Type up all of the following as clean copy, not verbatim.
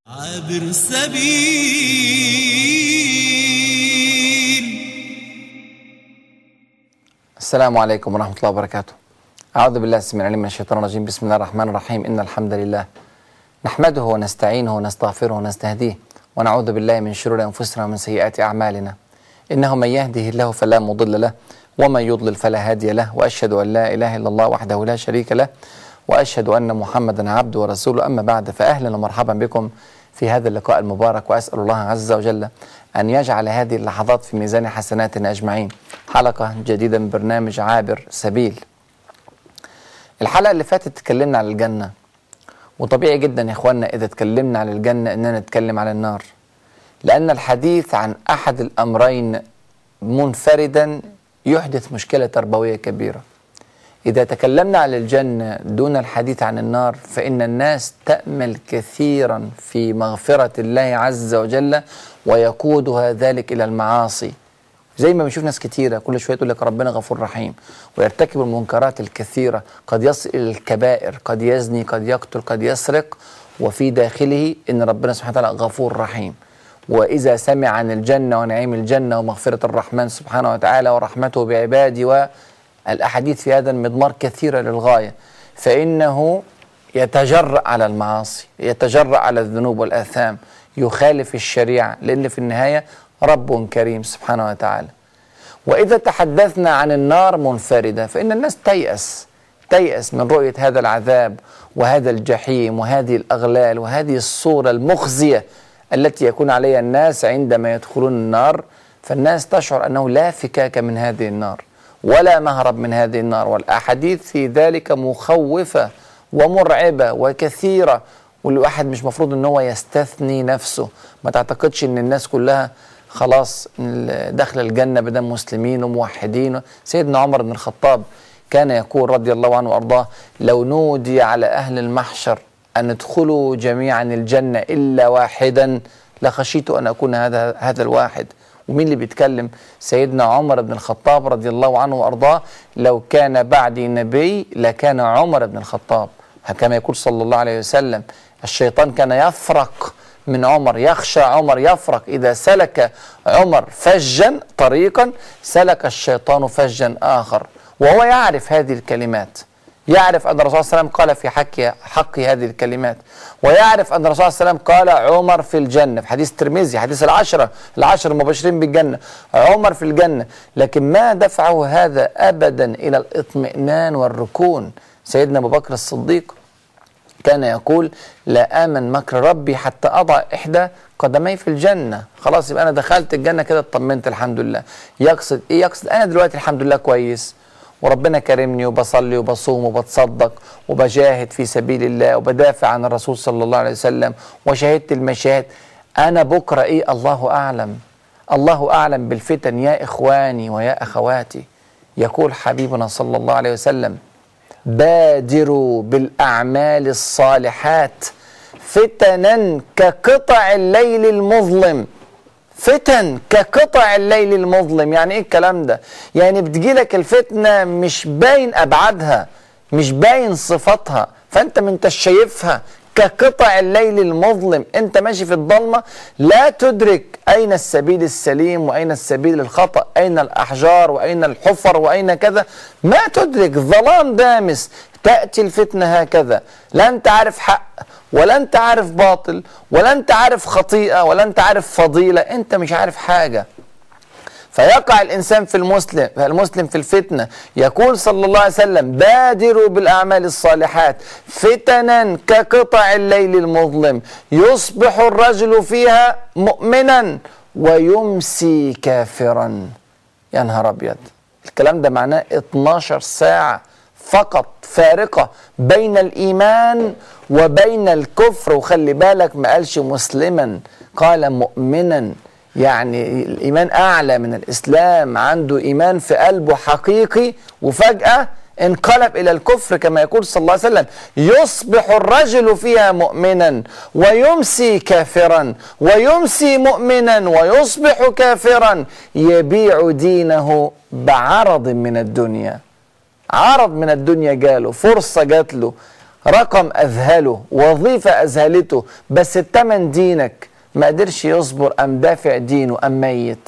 عابر سبيل. السلام عليكم ورحمة الله وبركاته. أعوذ بالله السميع العليم من الشيطان الرجيم. بسم الله الرحمن الرحيم. إن الحمد لله نحمده ونستعينه ونستغفره ونستهديه ونعوذ بالله من شرور أنفسنا ومن سيئات أعمالنا. إنه من يهده الله فلا مضل له ومن يضلل فلا هادي له، وأشهد أن لا إله إلا الله وحده لا شريك له، وأشهد أن محمدا عبده ورسوله. أما بعد، فأهلا ومرحبا بكم في هذا اللقاء المبارك، وأسأل الله عز وجل أن يجعل هذه اللحظات في ميزان حسناتنا أجمعين. حلقة جديدة من برنامج عابر سبيل. الحلقة اللي فاتت اتكلمنا عن الجنة، وطبيعي جدا يا إخواننا إذا اتكلمنا عن الجنة إننا نتكلم عن النار، لأن الحديث عن أحد الأمرين منفردا يحدث مشكلة تربوية كبيرة. إذا تكلمنا عن الجنة دون الحديث عن النار فإن الناس تأمل كثيرا في مغفرة الله عز وجل، ويقودها ذلك إلى المعاصي. زي ما بنشوف ناس كثيرة كل شوية تقول لك ربنا غفور رحيم، ويرتكب المنكرات الكثيرة، قد يصل إلى الكبائر، قد يزني، قد يقتل، قد يسرق، وفي داخله إن ربنا سبحانه وتعالى غفور رحيم. وإذا سمع عن الجنة ونعيم الجنة ومغفرة الرحمن سبحانه وتعالى ورحمته بعباده والأحاديث في هذا المضمار كثيرة للغاية، فإنه يتجرأ على المعاصي، يتجرأ على الذنوب والآثام، يخالف الشريعة، لأن في النهاية رب كريم سبحانه وتعالى. وإذا تحدثنا عن النار منفردة فإن الناس تيأس من رؤية هذا العذاب وهذا الجحيم وهذه الأغلال وهذه الصورة المخزية التي يكون عليها الناس عندما يدخلون النار. فالناس تشعر أنه لا فكاك من هذه النار ولا مهرب من هذه النار، والأحاديث في ذلك مخوفة ومرعبة وكثيرة، والواحد مش مفروض أنه هو يستثني نفسه. ما تعتقدش أن الناس كلها خلاص دخل الجنة بدم مسلمين وموحدين. سيدنا عمر بن الخطاب كان يقول رضي الله عنه وأرضاه: لو نودي على أهل المحشر أن ادخلوا جميعا الجنة إلا واحدا لخشيت أن أكون هذا الواحد. ومين اللي بيتكلم؟ سيدنا عمر بن الخطاب رضي الله عنه وأرضاه: لو كان بعدي نبي لكان عمر بن الخطاب. كما يقول صلى الله عليه وسلم: الشيطان كان يفرق من عمر، يخشى عمر، يفرق. إذا سلك عمر فجا طريقا سلك الشيطان فجا آخر. وهو يعرف هذه الكلمات، يعرف أن الرسول صلى الله عليه وسلم قال في حق هذه الكلمات، ويعرف أن الرسول صلى الله عليه وسلم قال عمر في الجنة في حديث الترمذي، حديث العشر المبشرين بالجنة، عمر في الجنة. لكن ما دفعه هذا أبدا إلى الاطمئنان والركون. سيدنا أبو بكر الصديق كان يقول: لا آمن مكر ربي حتى أضع إحدى قدمي في الجنة. خلاص يبقى أنا دخلت الجنة كده اطمنت الحمد لله. يقصد إيه؟ يقصد أنا دلوقتي الحمد لله كويس، وربنا كرمني وبصلي وبصوم وبتصدق وبجاهد في سبيل الله وبدافع عن الرسول صلى الله عليه وسلم وشهدت المشاهد. أنا بكرة إيه؟ الله أعلم. الله أعلم بالفتن يا إخواني ويا أخواتي. يقول حبيبنا صلى الله عليه وسلم: بادروا بالأعمال الصالحات فتنا كقطع الليل المظلم. فتن كقطع الليل المظلم. يعني ايه الكلام ده؟ يعني بتجيلك الفتنة مش باين أبعادها، مش باين صفاتها، فأنت ما انتش شايفها. كقطع الليل المظلم، انت ماشي في الضلمة لا تدرك أين السبيل السليم وأين السبيل الخطأ، أين الأحجار وأين الحفر وأين كذا، ما تدرك، ظلام دامس. تأتي الفتنة هكذا، لا أنت عارف حق ولا أنت عارف باطل ولا أنت عارف خطيئة ولا أنت عارف فضيلة، أنت مش عارف حاجة. فيقع الإنسان في المسلم في الفتنة. يقول صلى الله عليه وسلم: بادروا بالأعمال الصالحات فتنا كقطع الليل المظلم يصبح الرجل فيها مؤمنا ويمسي كافرا. يا نهار أبيض! الكلام ده معناه 12 ساعة فقط فارقة بين الإيمان وبين الكفر. وخلي بالك ما قالش مسلما، قال مؤمنا. يعني الإيمان أعلى من الإسلام، عنده إيمان في قلبه حقيقي وفجأة انقلب إلى الكفر، كما يقول صلى الله عليه وسلم: يصبح الرجل فيها مؤمنا ويمسي كافرا ويمسي مؤمنا ويصبح كافرا يبيع دينه بعرض من الدنيا. عرض من الدنيا جاله، فرصة جات له، رقم أذهله، وظيفة أذهلته، بس التمن دينك ما قدرش يصبر، أم دافع دينه، أم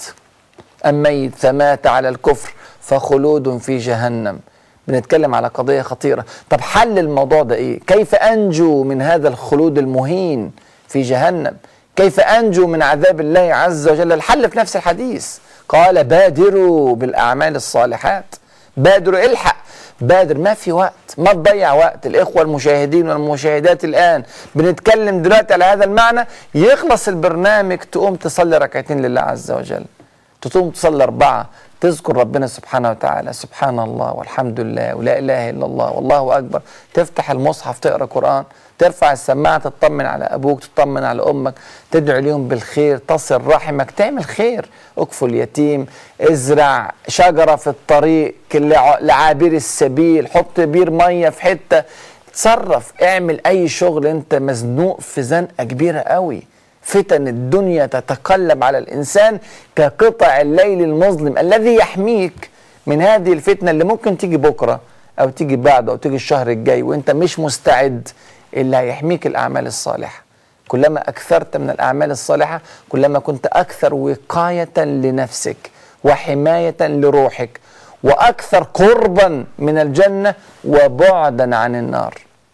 ميت فمات على الكفر فخلود في جهنم. بنتكلم على قضية خطيرة. طب حل الموضوع ده إيه؟ كيف أنجو من هذا الخلود المهين في جهنم؟ كيف أنجو من عذاب الله عز وجل؟ الحل في نفس الحديث، قال بادروا بالأعمال الصالحات. بادروا، الحق، بادر، ما في وقت، ما تضيع وقت. الإخوة المشاهدين والمشاهدات الآن بنتكلم دلوقتي على هذا المعنى، يخلص البرنامج تقوم تصلي ركعتين لله عز وجل، تقوم تصلي 4، تذكر ربنا سبحانه وتعالى، سبحان الله والحمد لله ولا إله إلا الله والله أكبر، تفتح المصحف تقرأ قرآن، ترفع السماعة تطمن على أبوك، تطمن على أمك، تدعو لهم بالخير، تصل رحمك، تعمل خير، اكفل يتيم، ازرع شجرة في الطريق لعابر السبيل، حط بير مية في حتة، تصرف، اعمل أي شغل. أنت مزنوق في زنقة كبيرة قوي. فتن الدنيا تتقلب على الإنسان كقطع الليل المظلم الذي يحميك من هذه الفتنة اللي ممكن تيجي بكرة أو تيجي بعد أو تيجي الشهر الجاي وأنت مش مستعد. اللي هيحميك الأعمال الصالحة. كلما أكثرت من الأعمال الصالحة كلما كنت أكثر وقاية لنفسك وحماية لروحك وأكثر قربا من الجنة وبعدا عن النار.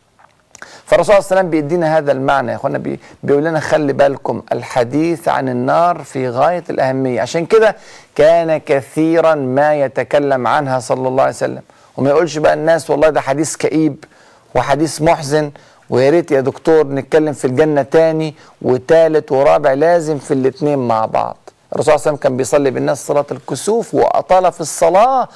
فالرسول صلى الله عليه وسلم بيدينا هذا المعنى يا اخوانا، بيقول لنا خلي بالكم، الحديث عن النار في غاية الأهمية. عشان كده كان كثيرا ما يتكلم عنها صلى الله عليه وسلم، وما يقولش بقى الناس والله ده حديث كئيب وحديث محزن ويا ريت يا دكتور نتكلم في الجنة تاني وتالت ورابع، لازم في الاتنين مع بعض. الرسول صلى الله عليه وسلم كان بيصلي بالناس صلاة الكسوف وأطال في الصلاة،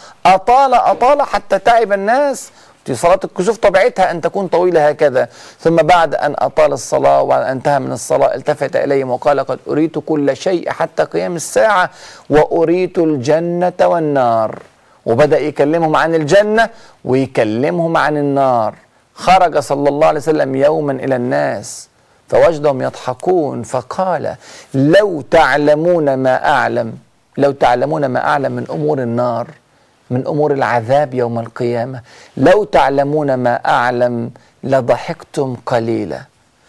أطال حتى تعب الناس. صلاة الكسوف طبيعتها أن تكون طويلة هكذا، ثم بعد أن أطال الصلاة وأن انتهى من الصلاة التفت إليهم وقال قد أريت كل شيء حتى قيام الساعة وأريت الجنة والنار. وبدأ يكلمهم عن الجنة ويكلمهم عن النار. خرج صلى الله عليه وسلم يوما إلى الناس فوجدهم يضحكون فقال لو تعلمون ما أعلم، لو تعلمون ما أعلم من أمور النار، من أمور العذاب يوم القيامة، لو تعلمون ما أعلم لضحكتم قليلا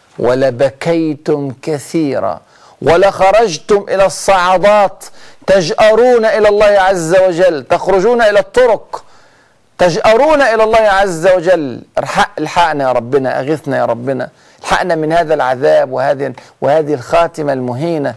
ولبكيتم كثيرا ولخرجتم إلى الصعدات تجأرون إلى الله عز وجل، تخرجون إلى الطرق تجأرون إلى الله عز وجل. الحقنا يا ربنا، أغثنا يا ربنا، الحقنا من هذا العذاب وهذه الخاتمة المهينة.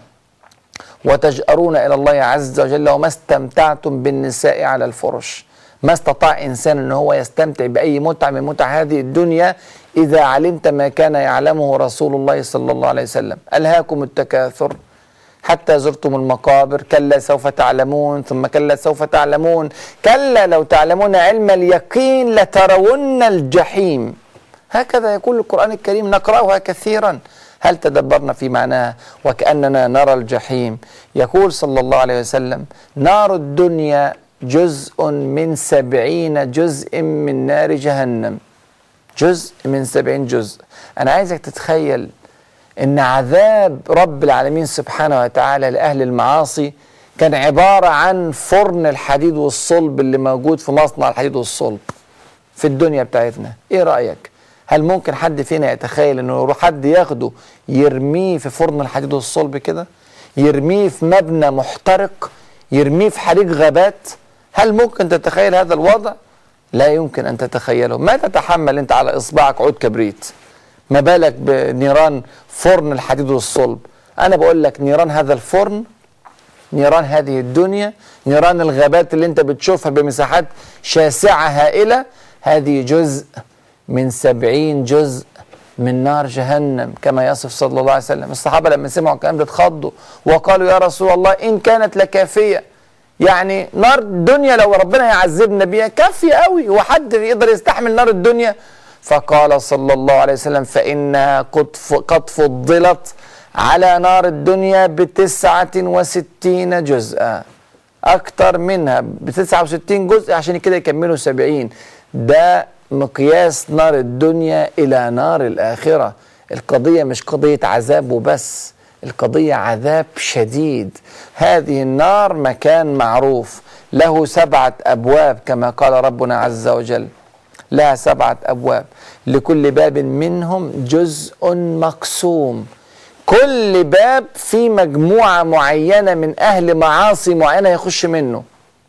وتجأرون إلى الله عز وجل وما استمتعتم بالنساء على الفرش. ما استطاع إنسان أنه هو يستمتع بأي متعة من متع هذه الدنيا إذا علمت ما كان يعلمه رسول الله صلى الله عليه وسلم. ألهاكم التكاثر حتى زرتم المقابر، كلا سوف تعلمون ثم كلا سوف تعلمون، كلا لو تعلمون علم اليقين لترون الجحيم. هكذا يقول القرآن الكريم، نقرأها كثيرا، هل تدبرنا في معناها وكأننا نرى الجحيم؟ يقول صلى الله عليه وسلم نار الدنيا جزء من 70 جزء من نار جهنم، جزء من 70 جزء. أنا عايزك تتخيل إن عذاب رب العالمين سبحانه وتعالى لأهل المعاصي كان عبارة عن فرن الحديد والصلب اللي موجود في مصنع الحديد والصلب في الدنيا بتاعتنا. إيه رأيك؟ هل ممكن حد فينا يتخيل إنه يروح حد ياخده يرميه في فرن الحديد والصلب كده؟ يرميه في مبنى محترق؟ يرميه في حريق غابات؟ هل ممكن تتخيل هذا الوضع؟ لا يمكن أن تتخيله. ما تتحمل أنت على إصبعك عود كبريت، ما بالك بنيران فرن الحديد والصلب؟ أنا بقول لك نيران هذا الفرن، نيران هذه الدنيا، نيران الغابات اللي أنت بتشوفها بمساحات شاسعة هائلة، هذه جزء من 70 جزء من نار جهنم كما يصف صلى الله عليه وسلم. الصحابة لما سمعوا الكلام ده اتخضوا وقالوا يا رسول الله إن كانت لكافية، يعني نار الدنيا لو ربنا يعذبنا بيها كافية قوي، وحد يقدر يستحمل نار الدنيا؟ فقال صلى الله عليه وسلم فإنها قد فضلت على نار الدنيا ب69 جزءا، أكتر منها ب69 جزء عشان كده يكملوا 70. ده مقياس نار الدنيا إلى نار الآخرة. القضية مش قضية عذاب وبس، القضية عذاب شديد. هذه النار مكان معروف له 7 أبواب كما قال ربنا عز وجل، لها 7 أبواب، لكل باب منهم جزء مقسوم. كل باب في مجموعة معينة من أهل معاصي معينة يخش منه.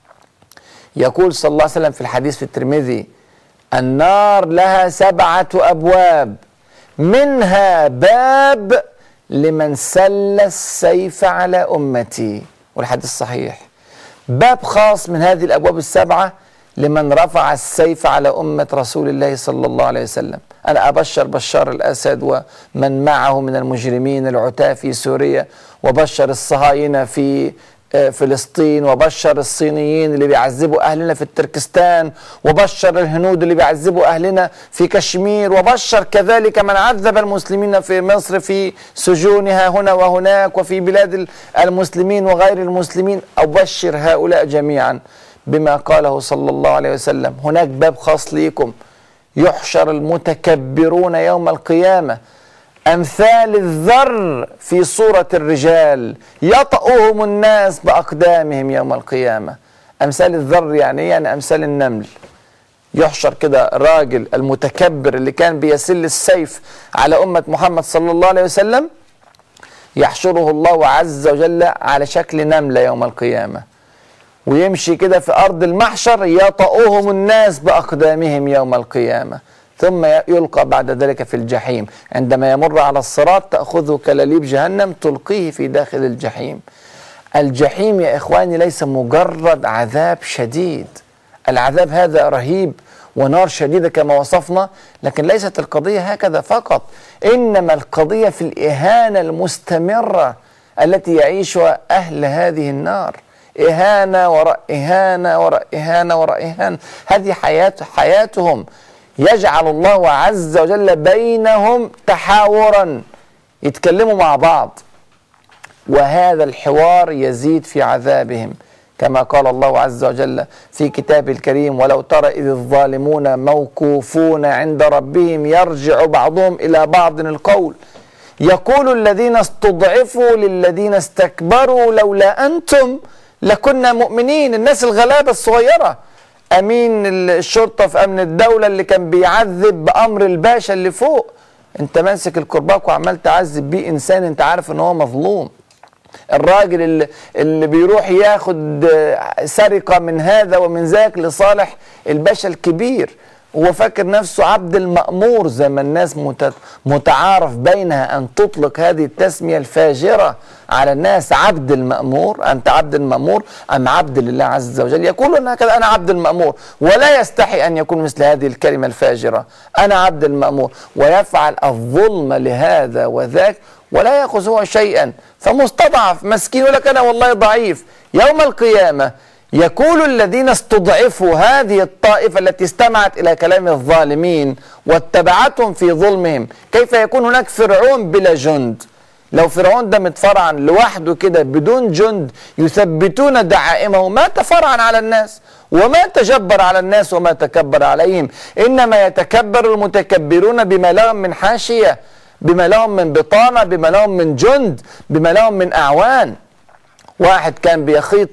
يقول صلى الله عليه وسلم في الحديث في الترمذي: النار لها 7 أبواب، منها باب لمن سل السيف على أمتي، والحديث صحيح. باب خاص من هذه الأبواب ال7 لمن رفع السيف على أمة رسول الله صلى الله عليه وسلم. أنا أبشر بشار الأسد ومن معه من المجرمين العتاة في سوريا، وبشر الصهاينة في فلسطين، وبشر الصينيين اللي بيعذبوا أهلنا في التركستان، وبشر الهنود اللي بيعذبوا أهلنا في كشمير، وبشر كذلك من عذب المسلمين في مصر في سجونها هنا وهناك وفي بلاد المسلمين وغير المسلمين. أبشر هؤلاء جميعا بما قاله صلى الله عليه وسلم: هناك باب خاص ليكم، يحشر المتكبرون يوم القيامة أمثال الذر في صورة الرجال، يطأهم الناس بأقدامهم يوم القيامة. أمثال الذر يعني أمثال النمل. يحشر كده راجل المتكبر اللي كان بيسل السيف على أمة محمد صلى الله عليه وسلم، يحشره الله عز وجل على شكل نملة يوم القيامة، ويمشي كده في أرض المحشر يطأهم الناس بأقدامهم يوم القيامة، ثم يلقى بعد ذلك في الجحيم. عندما يمر على الصراط تأخذه كلاليب جهنم تلقيه في داخل الجحيم. الجحيم يا إخواني ليس مجرد عذاب شديد، العذاب هذا رهيب ونار شديدة كما وصفنا، لكن ليست القضية هكذا فقط، إنما القضية في الإهانة المستمرة التي يعيشها أهل هذه النار. إهانة وراء إهانة وراء إهانة وراء إهانة، هذه حياتهم. يجعل الله عز وجل بينهم تحاورا، يتكلموا مع بعض، وهذا الحوار يزيد في عذابهم، كما قال الله عز وجل في كتابه الكريم: ولو ترى إذ الظالمون موقوفون عند ربهم يرجع بعضهم إلى بعض القول يقول الذين استضعفوا للذين استكبروا لولا أنتم لكنا مؤمنين. الناس الغلابة الصغيرة، أمين الشرطة في أمن الدولة اللي كان بيعذب بأمر الباشا اللي فوق، أنت ماسك الكرباك وعمال تعذب بيه إنسان أنت عارف أنه هو مظلوم. الراجل اللي بيروح ياخد سرقة من هذا ومن ذاك لصالح الباشا الكبير، هو فاكر نفسه عبد المأمور، زي ما الناس متعارف بينها أن تطلق هذه التسمية الفاجرة على الناس: عبد المأمور. أنت عبد المأمور أم عبد لله عز وجل؟ يقولون هكذا: أنا عبد المأمور، ولا يستحي أن يكون مثل هذه الكلمة الفاجرة: أنا عبد المأمور، ويفعل الظلم لهذا وذاك ولا يأخذ هو شيئا، فمستضعف مسكين يقول لك أنا والله ضعيف. يوم القيامة يقول الذين استضعفوا، هذه الطائفة التي استمعت إلى كلام الظالمين واتبعتهم في ظلمهم: كيف يكون هناك فرعون بلا جند؟ لو فرعون ده متفرعن لوحده كده بدون جند يثبتون دعائمه ما تفرعن على الناس وما تجبر على الناس وما تكبر عليهم. إنما يتكبر المتكبرون بما لهم من حاشية، بما لهم من بطانة، بما لهم من جند، بما لهم من أعوان. واحد كان بيخيط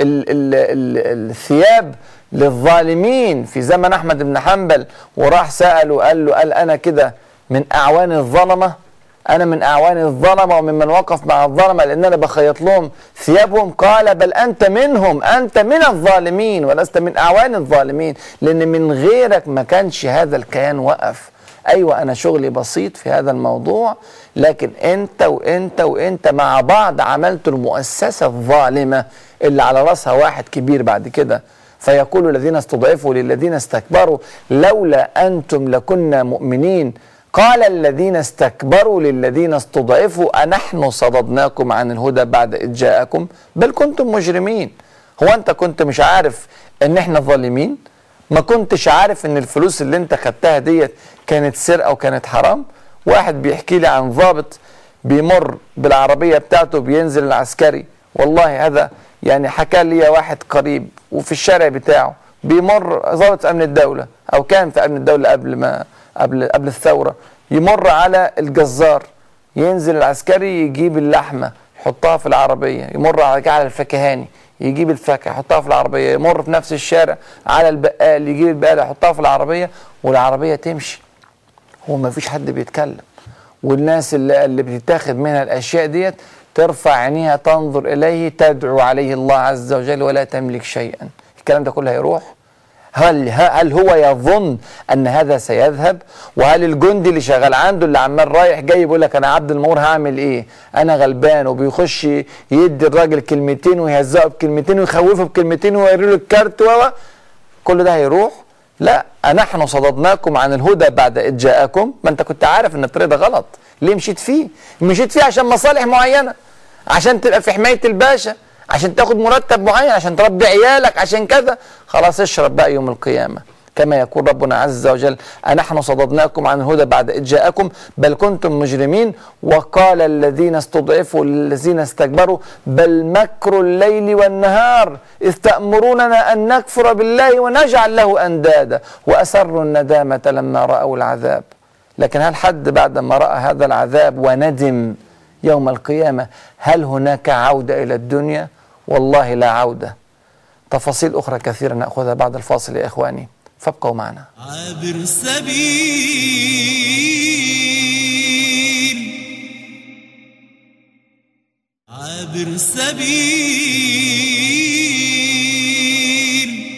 الثياب للظالمين في زمن أحمد بن حنبل، وراح سأله قال أنا كده من أعوان الظلمة، أنا من أعوان الظلمة وممن وقف مع الظلمة لأن أنا بخيط لهم ثيابهم. قال بل أنت منهم، أنت من الظالمين ولست من أعوان الظالمين، لأن من غيرك ما كانش هذا الكيان وقف. أيوة أنا شغلي بسيط في هذا الموضوع، لكن أنت وأنت وأنت مع بعض عملتوا المؤسسة الظالمة اللي على رأسها واحد كبير بعد كده. فيقول الذين استضعفوا للذين استكبروا لولا أنتم لكنا مؤمنين. قال الذين استكبروا للذين استضعفوا أنحن صددناكم عن الهدى بعد إذ جاءكم بل كنتم مجرمين. هو أنت كنت مش عارف إن إحنا ظالمين؟ ما كنتش عارف إن الفلوس اللي أنت خدتها ديت كانت سرقة وكانت حرام؟ واحد بيحكي لي عن ضابط بيمر بالعربية بتاعته بينزل العسكري، والله هذا يعني حكى لي واحد قريب، وفي الشارع بتاعه بيمر ضابط أمن الدولة أو كان في أمن الدولة قبل الثورة، يمر على الجزار، ينزل العسكري يجيب اللحمة يحطها في العربية، يمر على الفكهاني يجيب الفاكهة يحطها في العربية، يمر في نفس الشارع على البقال يجيب البقالة يحطها في العربية، والعربية تمشي وما فيش حد بيتكلم، والناس اللي بتتاخد منها الأشياء ديت ترفع عينيها تنظر إليه تدعو عليه الله عز وجل ولا تملك شيئا. الكلام ده كله هيروح؟ هل هو يظن أن هذا سيذهب؟ وهل الجندي اللي شغال عنده اللي عمال رايح جاي يقول لك أنا عبد المأمور هعمل إيه؟ أنا غلبان، وبيخش يدي الراجل كلمتين ويهزقه بكلمتين ويخوفه بكلمتين ويوري له الكارت كل ده هيروح؟ لا. أنحن صددناكم عن الهدى بعد إذ جاءكم. ما أنت كنت عارف إن الطريق ده غلط، ليه مشيت فيه؟ مشيت فيه عشان مصالح معينة، عشان تبقى في حماية الباشا، عشان تاخد مرتب معين، عشان تربي عيالك، عشان كذا. خلاص اشرب بقى يوم القيامة، كما يقول ربنا عز وجل: أنحن صددناكم عن الهدى بعد إذ جاءكم بل كنتم مجرمين. وقال الذين استضعفوا للذين استكبروا بل مكر الليل والنهار إذ تأمروننا أن نكفر بالله ونجعل له أندادا وأسروا الندامة لما رأوا العذاب. لكن هل حد بعد ما رأى هذا العذاب وندم يوم القيامة هل هناك عودة إلى الدنيا؟ والله لا عودة. تفاصيل أخرى كثيرة نأخذها بعد الفاصل يا إخواني، فابقوا معنا. عابر سبيل عابر سبيل.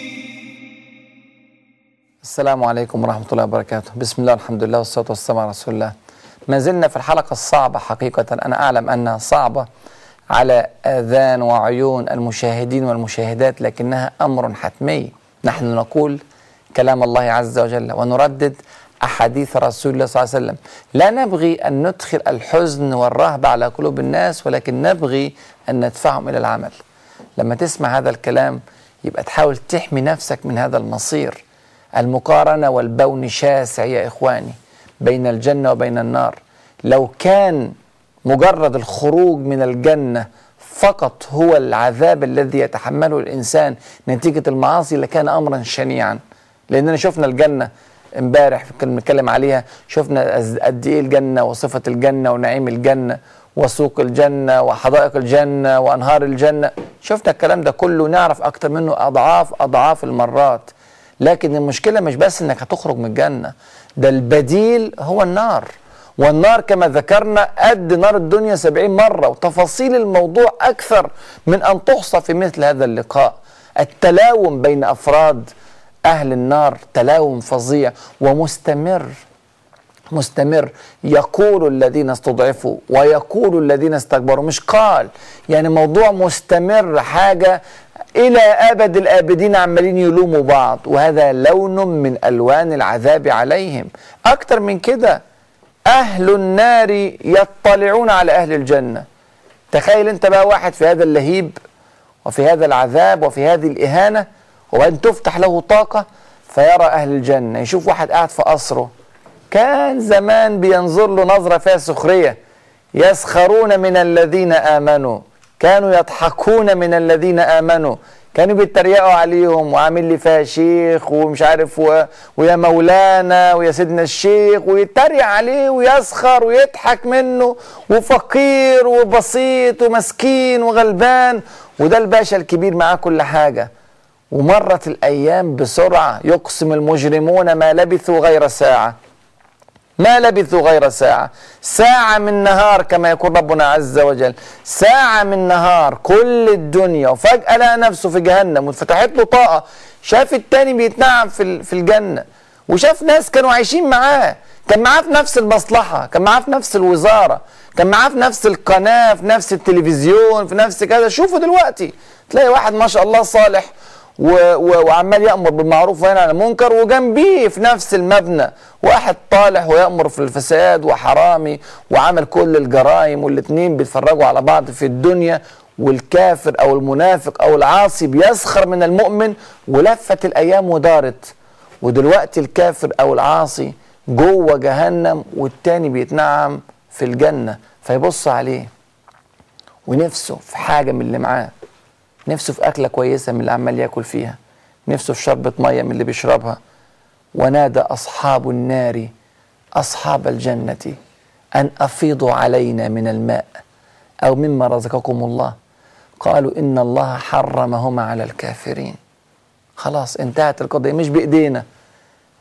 السلام عليكم ورحمة الله وبركاته. بسم الله والحمد لله والصلاة والسلام على رسول الله. ما زلنا في الحلقة الصعبة حقيقة، أنا أعلم أنها صعبة على آذان وعيون المشاهدين والمشاهدات، لكنها أمر حتمي. نحن نقول كلام الله عز وجل ونردد أحاديث رسول الله صلى الله عليه وسلم. لا نبغي أن ندخل الحزن والرهبة على قلوب الناس، ولكن نبغي أن ندفعهم إلى العمل. لما تسمع هذا الكلام يبقى تحاول تحمي نفسك من هذا المصير. المقارنة والبون شاسع يا إخواني بين الجنة وبين النار. لو كان مجرد الخروج من الجنة فقط هو العذاب الذي يتحمله الإنسان نتيجة المعاصي لكان أمرا شنيعا. لأننا شفنا الجنة امبارح كنا بنتكلم عليها، شفنا قد إيه الجنة وصفة الجنة ونعيم الجنة وسوق الجنة وحدائق الجنة وأنهار الجنة. شفنا الكلام ده كله، نعرف أكتر منه أضعاف المرات. لكن المشكلة مش بس إنك هتخرج من الجنة، ده البديل هو النار. والنار كما ذكرنا قد نار الدنيا 70 مرة، وتفاصيل الموضوع أكثر من أن تحصى في مثل هذا اللقاء. التلاوم بين أفراد أهل النار تلاوم فظيع ومستمر يقول الذين استضعفوا ويقول الذين استكبروا. مش قال، يعني موضوع مستمر، حاجة إلى أبد الآبدين عمالين يلوموا بعض، وهذا لون من ألوان العذاب عليهم. أكتر من كده أهل النار يطلعون على أهل الجنة. تخيل أنت بقى واحد في هذا اللهيب وفي هذا العذاب وفي هذه الإهانة، وأن تفتح له طاقة فيرى أهل الجنة. يشوف واحد قاعد في قصره كان زمان بينظر له نظرة فيها سخرية، يسخرون من الذين آمنوا، كانوا يضحكون من الذين آمنوا، كانوا بيتريقوا عليهم وعامل لي فيها شيخ ومش عارف ويا مولانا ويا سيدنا الشيخ، ويتريق عليه ويسخر ويضحك منه، وفقير وبسيط ومسكين وغلبان، وده الباشا الكبير معاه كل حاجة. ومرت الأيام بسرعة، يقسم المجرمون ما لبثوا غير ساعة، ما لبثوا غير ساعة، ساعة من نهار كما يقول ربنا عز وجل، ساعة من نهار كل الدنيا، وفجأة لقى نفسه في جهنم واتفتحت له طاقة، شاف التاني بيتنعم في الجنة، وشاف ناس كانوا عايشين معاه، كان معاه في نفس المصلحة، كان معاه في نفس الوزارة، كان معاه في نفس القناة، في نفس التلفزيون، في نفس كذا. شوفوا دلوقتي تلاقي واحد ما شاء الله صالح وعمال يأمر بالمعروف وينهى عن المنكر، وجنبيه في نفس المبنى واحد طالح ويأمر في الفساد وحرامي وعمل كل الجرائم، والاتنين بيتفرجوا على بعض في الدنيا، والكافر أو المنافق أو العاصي بيسخر من المؤمن، ولفت الأيام ودارت، ودلوقتي الكافر أو العاصي جوه جهنم والتاني بيتنعم في الجنة. فيبص عليه ونفسه في حاجة من اللي معاه، نفسه في أكلة كويسة من اللي عمال ياكل فيها، نفسه في شربة مية من اللي بيشربها. ونادى أصحاب النار أصحاب الجنة أن أفيضوا علينا من الماء أو مما رزقكم الله، قالوا إن الله حرمهما على الكافرين. خلاص انتهت القضية، مش بإيدينا،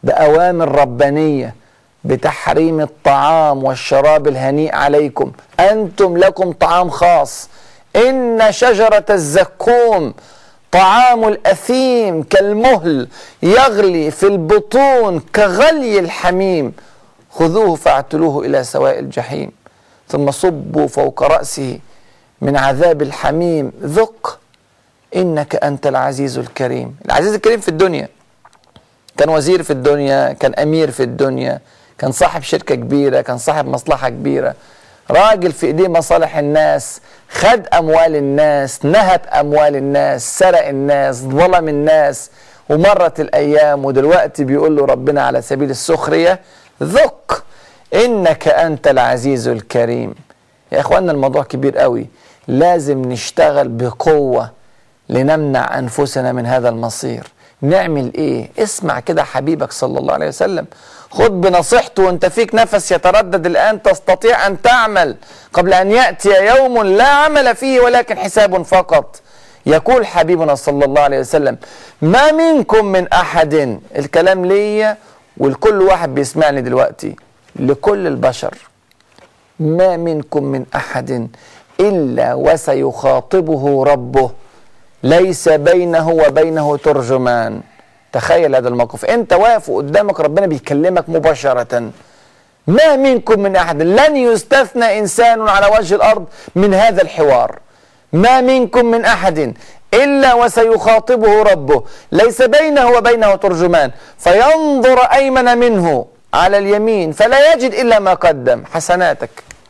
بأوامر ربانية بتحريم الطعام والشراب الهنيء عليكم، أنتم لكم طعام خاص. إن شجرة الزقوم طعام الأثيم كالمهل يغلي في البطون كغلي الحميم، خذوه فاعتلوه إلى سواء الجحيم ثم صبوا فوق رأسه من عذاب الحميم ذق إنك أنت العزيز الكريم. العزيز الكريم في الدنيا كان وزير في الدنيا، كان أمير في الدنيا، كان صاحب شركة كبيرة، كان صاحب مصلحة كبيرة، راجل في إيديه مصالح الناس، خد أموال الناس، نهب أموال الناس، سرق الناس، ظلم الناس، ومرت الأيام ودلوقتي بيقول له ربنا على سبيل السخرية ذق إنك أنت العزيز الكريم. يا إخواننا الموضوع كبير قوي، لازم نشتغل بقوة لنمنع أنفسنا من هذا المصير. نعمل إيه؟ اسمع كده حبيبك صلى الله عليه وسلم، خد بنصيحته وانت فيك نفس يتردد الآن، تستطيع أن تعمل قبل أن يأتي يوم لا عمل فيه ولكن حساب فقط. يقول حبيبنا صلى الله عليه وسلم ما منكم من أحد، الكلام ليا ولكل واحد بيسمعني دلوقتي، لكل البشر، ما منكم من أحد إلا وسيخاطبه ربه ليس بينه وبينه ترجمان. تخيل هذا الموقف، انت واقف قدامك ربنا بيكلمك مباشرة. ما منكم من أحد، لن يستثنى إنسان على وجه الأرض من هذا الحوار. ما منكم من أحد إلا وسيخاطبه ربه ليس بينه وبينه ترجمان فينظر أيمن منه على اليمين فلا يجد إلا ما قدم حسناتك،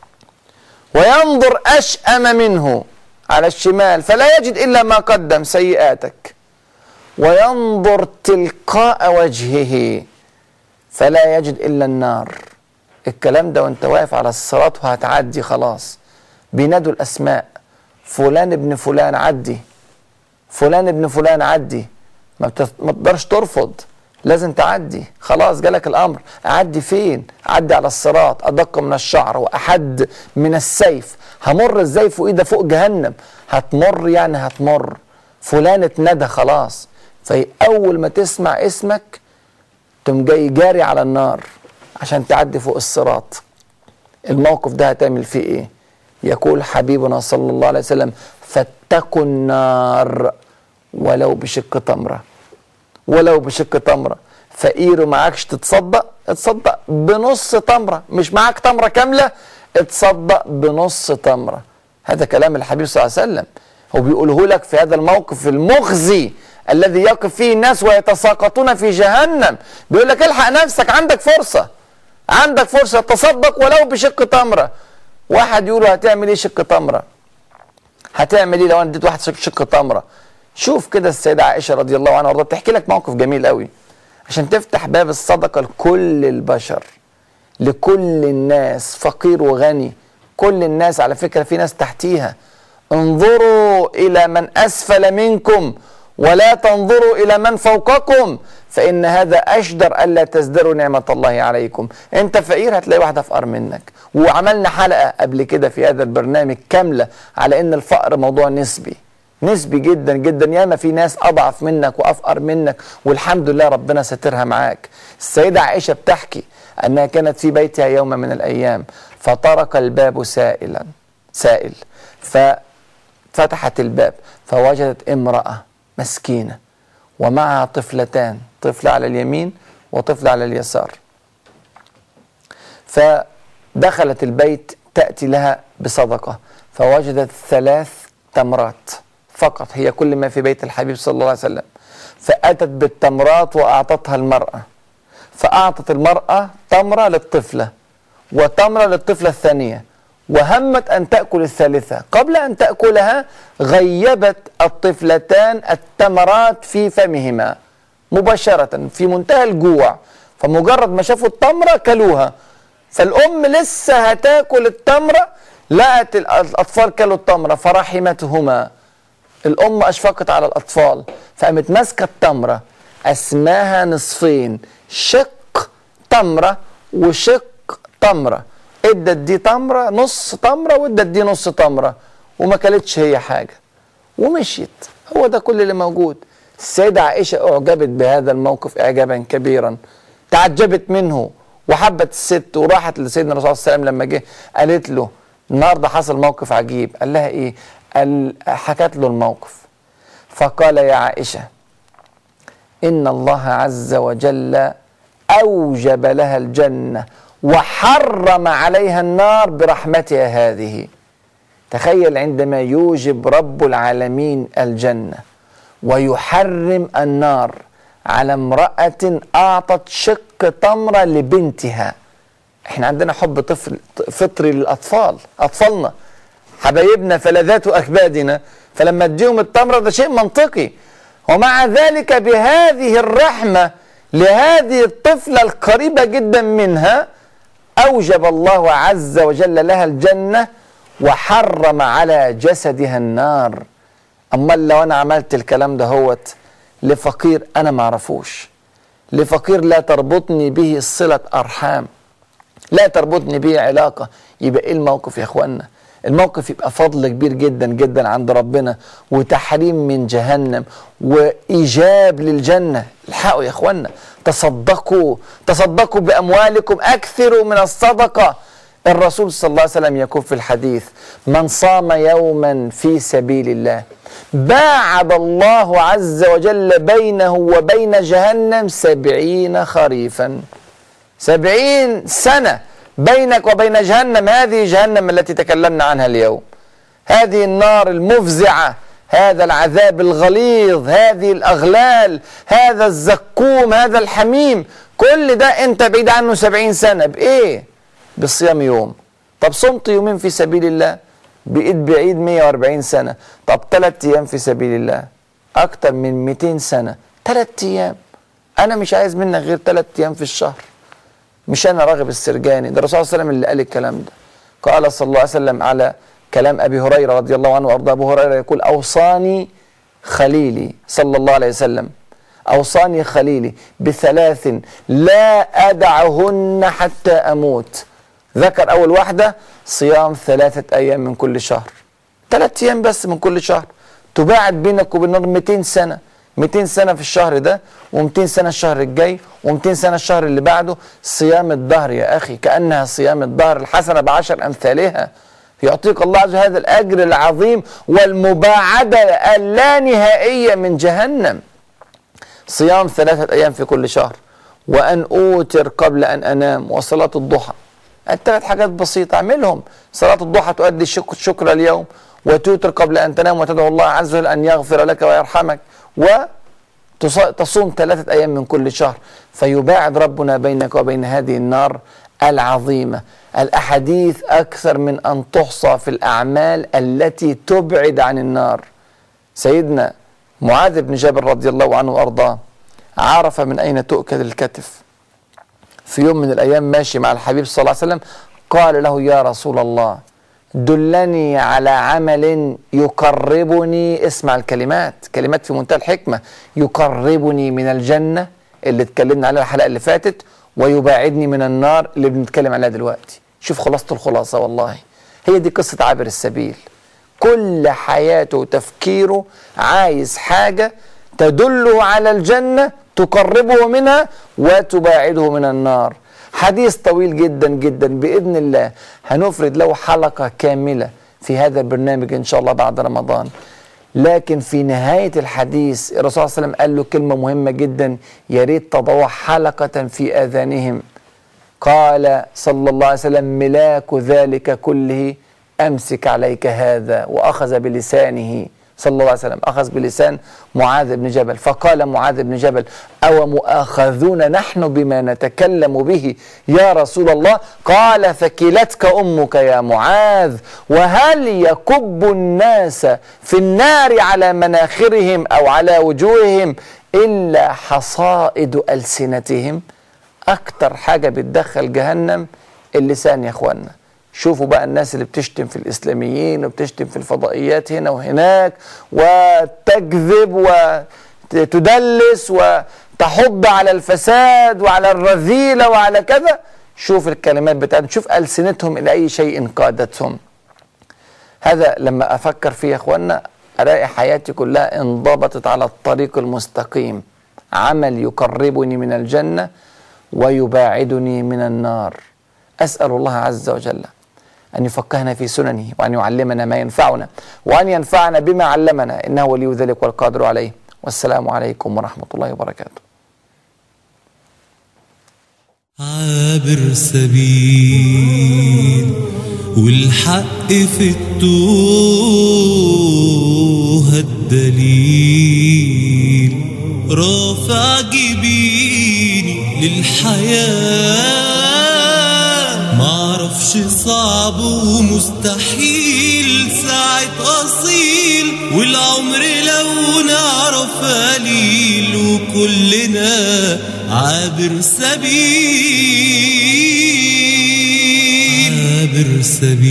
وينظر أشأم منه على الشمال فلا يجد إلا ما قدم سيئاتك، وينظر تلقاء وجهه فلا يجد إلا النار. الكلام ده وانت واقف على الصراط وهتعدي خلاص، بينادوا الأسماء، فلان ابن فلان عدي، فلان ابن فلان عدي، ما تقدرش ترفض، لازم تعدي، خلاص جالك الأمر. أعدي فين؟ أعدي على الصراط أدق من الشعر وأحد من السيف. همر ازاي فوق ايه ده؟ فوق جهنم. هتمر يعني هتمر، فلان اتندى خلاص. فأول ما تسمع اسمك تقوم جاي جاري على النار عشان تعدي فوق الصراط. الموقف ده هتعمل فيه ايه؟ يقول حبيبنا صلى الله عليه وسلم فاتقوا النار ولو بشق تمرة، ولو بشق تمرة. فقير ومعكش تتصدق، اتصدق بنص تمرة، مش معاك تمرة كاملة، اتصدق بنص تمرة. هذا كلام الحبيب صلى الله عليه وسلم، هو بيقوله لك في هذا الموقف المخزي الذي يقف فيه الناس ويتساقطون في جهنم. بيقول لك الحق نفسك، عندك فرصة، عندك فرصة، تصدق ولو بشق تمرة. واحد يقول هتعمل ايه شق تمرة؟ هتعمل ايه لو انا اديت واحد شق تمرة؟ شوف كده السيدة عائشة رضي الله عنها وارضاها بتحكي لك موقف جميل قوي عشان تفتح باب الصدقة لكل البشر، لكل الناس، فقير وغني، كل الناس. على فكرة في ناس تحتيها، انظروا إلى من أسفل منكم ولا تنظروا إلى من فوقكم فإن هذا أشدر ألا تزدروا نعمة الله عليكم. أنت فقير هتلاقي واحدة أفقر منك، وعملنا حلقة قبل كده في هذا البرنامج كاملة على إن الفقر موضوع نسبي، نسبي جدا جدا. ياما في ناس أضعف منك وأفقر منك والحمد لله ربنا سترها معاك. السيدة عائشة بتحكي أنها كانت في بيتها يوم من الأيام فطرق الباب سائل، ففتحت الباب فوجدت امرأة مسكينة ومعها طفلتان، طفل على اليمين وطفل على اليسار. فدخلت البيت تأتي لها بصدقة فوجدت 3 تمرات فقط، هي كل ما في بيت الحبيب صلى الله عليه وسلم. فأتت بالتمرات وأعطتها المرأة، فأعطت المرأة تمرة للطفلة وتمرة للطفلة الثانية، وهمت أن تأكل الثالثة. قبل أن تأكلها غيبت الطفلتان التمرات في فمهما مباشرة في منتهى الجوع، فمجرد ما شافوا التمرة كلوها. فالأم لسه هتاكل التمرة لقت الأطفال كلوا التمرة فرحمتهما. الأم أشفقت على الأطفال فقامت ماسكة التمرة أسماها نصفين، شق تمرة وشق تمرة. ادت دي تمرة نص تمرة وادت دي نص تمرة وما كلتش هي حاجة ومشيت. هو ده كل اللي موجود. السيدة عائشة أعجبت بهذا الموقف إعجابا كبيرا. تعجبت منه وحبت الست وراحت لسيدنا الرسول صلى الله عليه وسلم. لما جه قالت له النهارده حصل موقف عجيب. قال لها ايه؟ حكت له الموقف فقال يا عائشة إن الله عز وجل أوجب لها الجنة وحرم عليها النار برحمتها هذه. تخيل عندما يوجب رب العالمين الجنة ويحرم النار على امرأة أعطت شق تمرة لبنتها. احنا عندنا حب فطري للأطفال، أطفالنا حبايبنا فلذات أكبادنا، فلما تديهم التمرة ده شيء منطقي. ومع ذلك بهذه الرحمة لهذه الطفلة القريبة جدا منها أوجب الله عز وجل لها الجنة وحرم على جسدها النار. أما لو أنا عملت الكلام ده هوت لفقير أنا معرفوش، لفقير لا تربطني به صلة أرحام، لا تربطني به علاقة، يبقى إيه الموقف يا إخوانا؟ الموقف يبقى فضل كبير جدا جدا عند ربنا وتحريم من جهنم وإيجاب للجنة. الحقوا يا إخوانا، تصدقوا بأموالكم، أكثروا من الصدقة. الرسول صلى الله عليه وسلم يقول في الحديث من صام يوما في سبيل الله باعد الله عز وجل بينه وبين جهنم 70 خريفا. 70 سنة بينك وبين جهنم، هذه جهنم التي تكلمنا عنها اليوم، هذه النار المفزعة، هذا العذاب الغليظ، هذه الأغلال، هذا الزقوم، هذا الحميم، كل ده أنت بعيد عنه 70 سنة. بإيه؟ بالصيام يوم. طب صمت يومين في سبيل الله بقيت بعيد 140 سنة. طب 3 أيام في سبيل الله أكتر من 200 سنة. 3 أيام، أنا مش عايز منك غير 3 أيام في الشهر. مش أنا راغب السرجاني، ده الرسول صلى الله عليه وسلم اللي قال الكلام ده. قال صلى الله عليه وسلم على كلام أبي هريرة رضي الله عنه وأرضاه، أبو هريرة يقول أوصاني خليلي صلى الله عليه وسلم، أوصاني خليلي ب3 لا أدعهن حتى أموت. ذكر أول واحدة صيام 3 أيام من كل شهر، 3 أيام بس من كل شهر، تباعد بينك وبين النار 200 سنة. 200 سنة في الشهر ده، و200 سنة الشهر الجاي، و200 سنة الشهر اللي بعده. صيام الدهر يا أخي، كأنها صيام الدهر، الحسنة ب10 أمثالها. يعطيك الله عز وجل هذا الأجر العظيم والمباعدة اللانهائية من جهنم. صيام 3 أيام في كل شهر، وأن أوتر قبل أن أنام، وصلاة الضحى. 3 حاجات بسيطة اعملهم. صلاة الضحى تؤدي شكر اليوم، وتوتر قبل أن تنام، وتدعو الله عز وجل أن يغفر لك ويرحمك، وتصوم 3 أيام من كل شهر، فيباعد ربنا بينك وبين هذه النار العظيمة. الأحاديث أكثر من أن تحصى في الأعمال التي تبعد عن النار. سيدنا معاذ بن جبل رضي الله عنه وأرضاه عرف من أين تؤكل الكتف. في يوم من الأيام ماشي مع الحبيب صلى الله عليه وسلم، قال له يا رسول الله دلني على عمل يقربني، اسمع الكلمات، كلمات في منتهى الحكمة، يقربني من الجنة اللي اتكلمنا عليها الحلقة اللي فاتت، ويباعدني من النار اللي بنتكلم عليها دلوقتي. شوف خلاصة الخلاصة، والله هي دي قصة عابر السبيل. كل حياته وتفكيره عايز حاجة تدله على الجنة، تقربه منها وتباعده من النار. حديث طويل جدا جدا، بإذن الله هنفرد له حلقة كاملة في هذا البرنامج إن شاء الله بعد رمضان. لكن في نهاية الحديث الرسول صلى الله عليه وسلم قال له كلمة مهمة جدا، يا ريت تضع حلقة في آذانهم. قال صلى الله عليه وسلم ملاك ذلك كله أمسك عليك هذا، وأخذ بلسانه صلى الله عليه وسلم، أخذ بلسان معاذ بن جبل. فقال معاذ بن جبل أو مؤاخذون نحن بما نتكلم به يا رسول الله؟ قال فكلتك أمك يا معاذ، وهل يكب الناس في النار على مناخرهم أو على وجوههم إلا حصائد ألسنتهم؟ أكتر حاجة بتدخل جهنم اللسان يا أخوانا. شوفوا بقى الناس اللي بتشتم في الإسلاميين وبتشتم في الفضائيات هنا وهناك، وتكذب وتدلس وتحض على الفساد وعلى الرذيلة وعلى كذا. شوف الكلمات بتاعتهم، شوف ألسنتهم إلى أي شيء قادتهم. هذا لما أفكر فيه يا أخوانا ألاقي حياتي كلها انضبطت على الطريق المستقيم، عمل يقربني من الجنة ويباعدني من النار. أسأل الله عز وجل أن يفقهنا في سننه، وأن يعلمنا ما ينفعنا، وأن ينفعنا بما علمنا، إنه ولي ذلك والقادر عليه. والسلام عليكم ورحمة الله وبركاته. عابر سبيل والحق في التوه الدليل، رافع جبيني للحياة، معرفش صعب ومستحيل ساعة أصيل، والعمر لو نعرف قليل، وكلنا عابر سبيل. عابر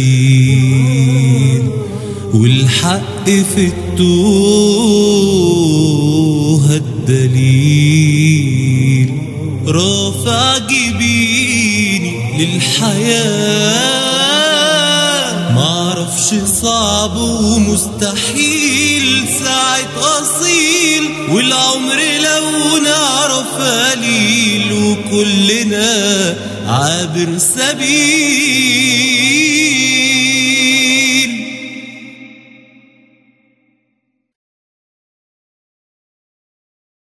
سبيل والحق في التوه الدليل، رافع جبيني للحياة، معرفش صعب ومستحيل ساعة أصيل، والعمر لو نعرف قليل، وكلنا عابر سبيل.